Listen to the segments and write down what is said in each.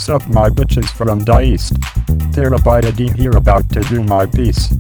Sup my bitches from the east. Terabyte D here about to do my piece.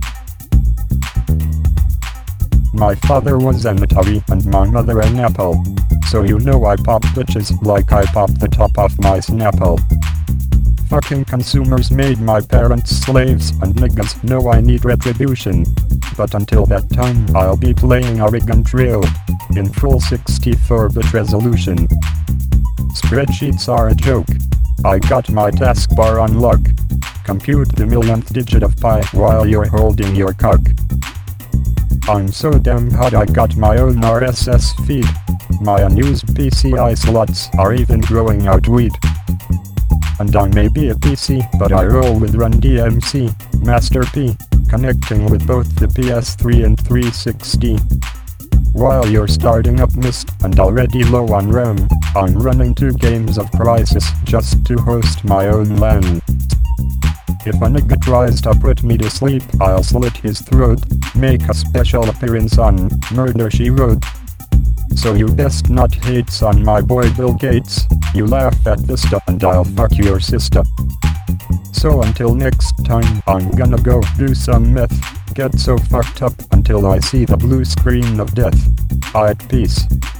My father was an Atari and my mother an Apple. So you know I pop bitches like I pop the top off my Snapple. Fucking consumers made my parents slaves and niggas know I need retribution. But until that time I'll be playing Oregon Trail in full 64-bit resolution. Spreadsheets are a joke. I got my taskbar on lock. Compute the millionth digit of pi while you're holding your cock. I'm so damn hot I got my own RSS feed. My unused PCI slots are even growing out weed. And I may be a PC, but I roll with Run DMC, Master P, connecting with both the PS3 and 360. While you're starting up Myst and already low on RAM, I'm running 2 games of Crysis just to host my own LAN. If a nigga tries to put me to sleep, I'll slit his throat, make a special appearance on Murder She Wrote. So you best not hates on my boy Bill Gates, you laugh at Vista and I'll fuck your sister. So until next time, I'm gonna go do some meth, get so fucked up until I see the blue screen of death. Alright, peace.